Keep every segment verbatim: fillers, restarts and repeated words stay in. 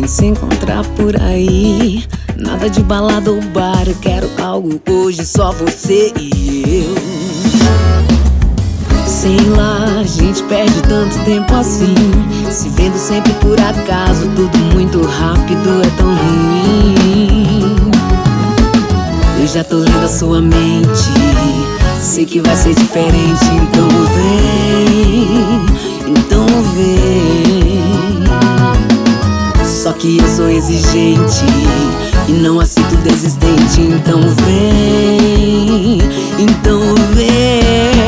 gente se encontrar por aí. Nada de balada ou bar, eu quero algo hoje, só você e eu. Sei lá, a gente perde tanto tempo assim, se vendo sempre por acaso, tudo muito rápido, é tão ruim. Eu já tô lendo a sua mente, sei que vai ser diferente, então vem, então vem. Só que eu sou exigente e não aceito desistente, então vem, então vem.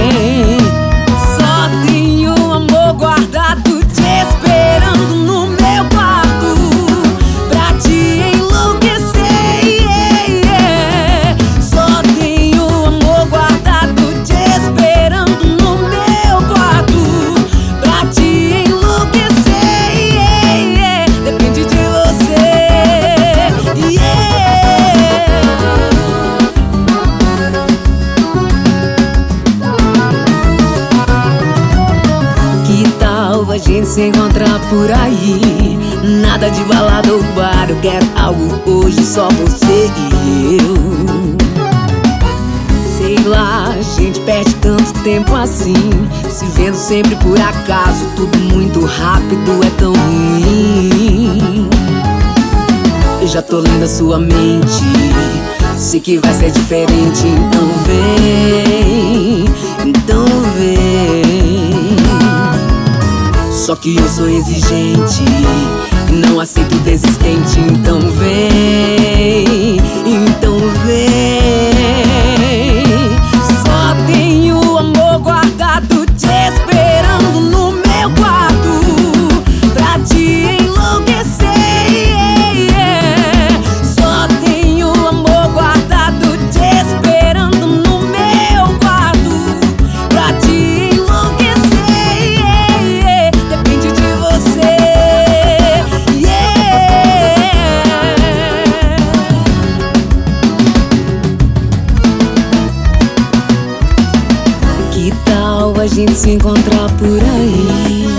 Só tenho amor guardado te esperando no meu quarto pra te enlouquecer, yeah, yeah. Só tenho amor guardado te esperando no meu quarto pra te enlouquecer, yeah, yeah. Depende de você, yeah. Que tal a gente se encontrar por aí? Nada de balada ou bar, eu quero algo hoje, só você e eu. Sei lá, a gente perde tanto tempo assim, se vendo sempre por acaso, tudo muito rápido, é tão ruim. Eu já tô lendo a sua mente, sei que vai ser diferente, então vem, então vem. Só que eu sou exigente e não aceito desistente, então vem, então vem. Só tenho amor guardado te esperando no meu quarto pra te enlouquecer, yeah, yeah. Só tenho amor guardado te esperando no meu quarto pra te enlouquecer, yeah, yeah. Depende de você, yeah. Que tal a gente se encontrar por aí?